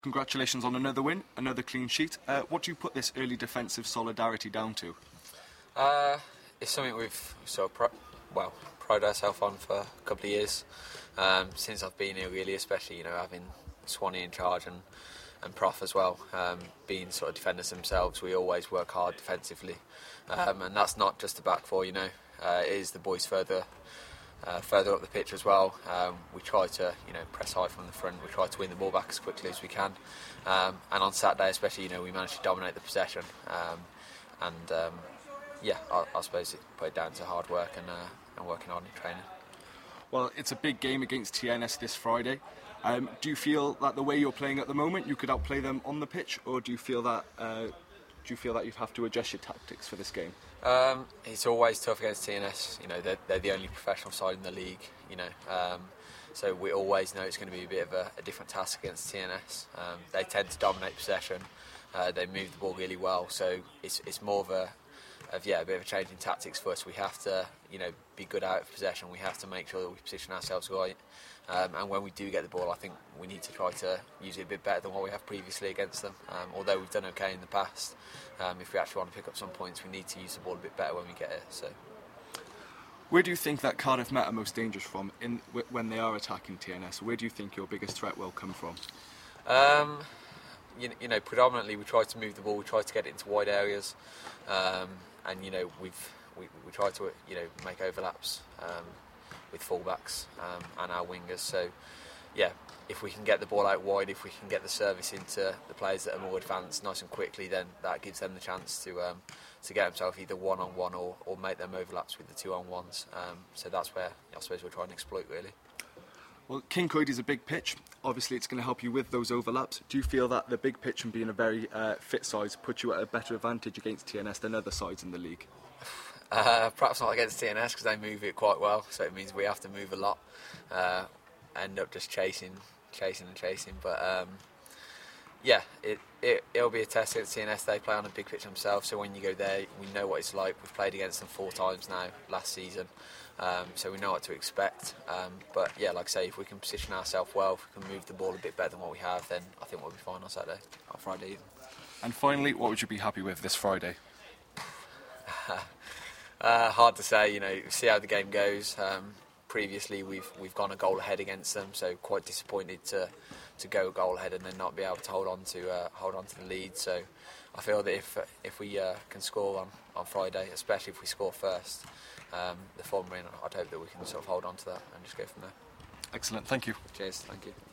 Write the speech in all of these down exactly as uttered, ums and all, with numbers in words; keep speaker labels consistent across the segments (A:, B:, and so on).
A: Congratulations on another win, another clean sheet. Uh, what do you put this early defensive solidarity down to?
B: Uh, it's something we've sort of pro- well prided ourselves on for a couple of years um, since I've been here. Really, especially you know having Swanee in charge and and Prof as well, um, being sort of defenders themselves. We always work hard defensively, um, and that's not just the back four. You know, uh, it is the boys further. Uh, further up the pitch as well, um, we try to you know press high from the front. We try to win the ball back as quickly as we can, um, and on Saturday especially, you know, we managed to dominate the possession. Um, and um, yeah, I, I suppose it put it down to hard work and uh, and working hard in training.
A: Well, it's a big game against T N S this Friday. Um, do you feel that the way you're playing at the moment, you could outplay them on the pitch, or do you feel that uh, do you feel that you have to adjust your tactics for this game?
B: Um, it's always tough against T N S. You know, they're, they're the only professional side in the league. You know, um, so we always know it's going to be a bit of a, a different task against T N S. Um, they tend to dominate possession. Uh, they move the ball really well. So it's it's more of a of yeah a bit of a change in tactics for us. We have to you know be good out of possession. We have to make sure that we position ourselves right. Um, and when we do get the ball, I think we need to try to use it a bit better than what we have previously against them. Um, although we've done okay in the past, um, if we actually want to pick up some points, we need to use the ball a bit better when we get it. So,
A: where do you think that Cardiff Met are most dangerous from in w- when they are attacking T N S? Where do you think your biggest threat will come from?
B: Um, you, you know, predominantly we try to move the ball. We try to get it into wide areas, um, and you know we've we, we try to you know make overlaps. Um, with fullbacks um, and our wingers. So, yeah, if we can get the ball out wide, if we can get the service into the players that are more advanced nice and quickly, then that gives them the chance to um, to get themselves either one-on-one or, or make them overlaps with the two-on-ones. Um, so that's where I suppose we're trying to exploit, really.
A: Well, Kincoid is a big pitch. Obviously, it's going to help you with those overlaps. Do you feel that the big pitch and being a very uh, fit side puts you at a better advantage against T N S than other sides in the league?
B: Uh, perhaps not against T N S because they move it quite well, so it means we have to move a lot. Uh, end up just chasing, chasing and chasing. But um, yeah, it, it it'll be a test against T N S. They play on a big pitch themselves, so when you go there, we know what it's like. We've played against them four times now last season, um, so we know what to expect. Um, but yeah, like I say, if we can position ourselves well, if we can move the ball a bit better than what we have, then I think we'll be fine on Saturday, on Friday even.
A: And finally, what would you be happy with this Friday?
B: Uh, hard to say, you know. See how the game goes. Um, previously, we've we've gone a goal ahead against them, so quite disappointed to to go a goal ahead and then not be able to hold on to uh, hold on to the lead. So I feel that if if we uh, can score on, on Friday, especially if we score first, um, the form we're in, I'd hope that we can sort of hold on to that and just go from there.
A: Excellent, thank you.
B: Cheers, thank you.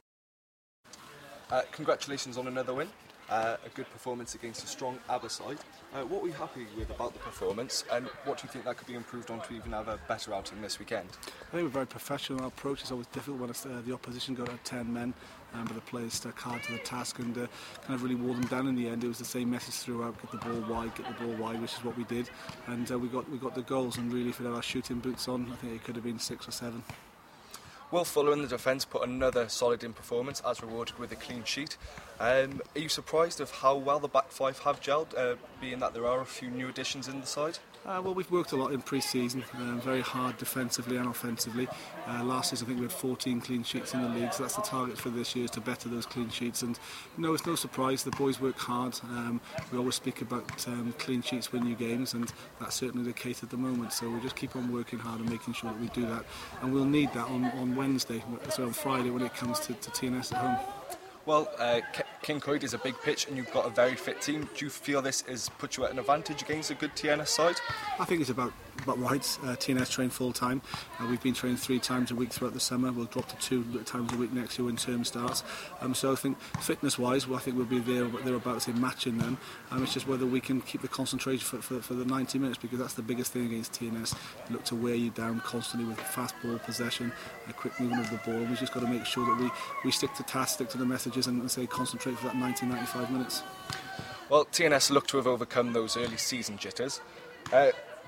A: Uh, congratulations on another win. Uh, a good performance against a strong Aber side. Uh, what were you happy with about the performance, and what do you think that could be improved on to even have a better outing this weekend?
C: I think we're very professional. Our approach is always difficult when it's, uh, the opposition go at ten men, um, but the players stuck hard to the task and uh, kind of really wore them down in the end. It was the same message throughout: get the ball wide, get the ball wide, which is what we did, and uh, we got we got the goals. And really, if we had our shooting boots on, I think it could have been six or seven.
A: Will Fuller in the defence put another solid in performance, as rewarded with a clean sheet. Um, are you surprised of how well the back five have gelled, uh, being that there are a few new additions in the side?
C: Uh, well, we've worked a lot in pre-season, um, very hard defensively and offensively. Uh, last season I think we had fourteen clean sheets in the league, so that's the target for this year, is to better those clean sheets. And you know, it's no surprise, the boys work hard. Um, we always speak about um, clean sheets win you games, and that's certainly the case at the moment. So we'll just keep on working hard and making sure that we do that. And we'll need that on, on Wednesday, so on Friday when it comes to, to T N S at home.
A: Well, uh, Kincoid is a big pitch and you've got a very fit team. Do you feel this has put you at an advantage against a good T N S side?
C: I think it's about, about right. Uh, T N S train full time. Uh, we've been training three times a week throughout the summer. We'll drop to two times a week next year when term starts. Um, so I think fitness wise, well, I think we'll be there, thereabouts in matching them. Um, it's just whether we can keep the concentration for, for, for the ninety minutes, because that's the biggest thing against T N S. They look to wear you down constantly with fast ball possession, a quick movement of the ball. We've just got to make sure that we, we stick to task, stick to the messages, and, and say concentrate for that ninety to ninety-five minutes.
A: Well, T N S look to have overcome those early season jitters. Uh,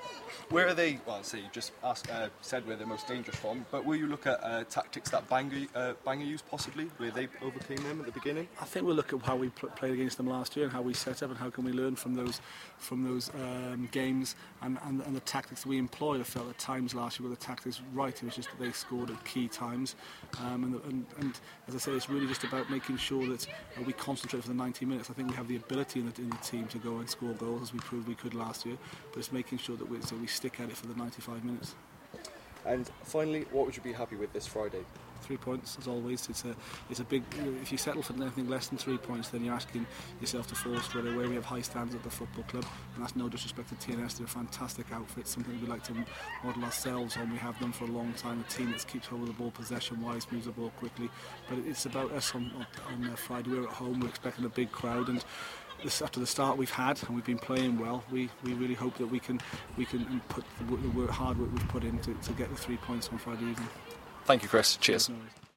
A: Where are they? Well, see, you just asked, uh, said where they're most dangerous from, but will you look at uh, tactics that Bangor, uh, Bangor used possibly, where they overcame them at the beginning?
C: I think we'll look at how we pl- played against them last year and how we set up and how can we learn from those from those um, games and, and, and the tactics we employed. I felt at times last year were the tactics right. It was just that they scored at key times, um, and, and, and as I say, it's really just about making sure that uh, we concentrate for the ninety minutes. I think we have the ability in the, in the team to go and score goals as we proved we could last year, but it's making sure that we, so we stick at it for the ninety-five minutes.
A: And finally, what would you be happy with this Friday?
C: Three points, as always. It's a, it's a big. If you settle for anything less than three points, then you're asking yourself to fall straight away. We have high standards at the football club, and that's no disrespect to T N S. They're a fantastic outfit, something we like to model ourselves on. We have them for a long time. A team that keeps hold of the ball, possession-wise, moves the ball quickly. But it's about us on on, on Friday. We're at home. We're expecting a big crowd, and this, after the start we've had, and we've been playing well, we, we really hope that we can we can put the, work, the work, hard work we've put in to, to get the three points on Friday evening.
A: Thank you, Chris. Cheers.
C: No worries.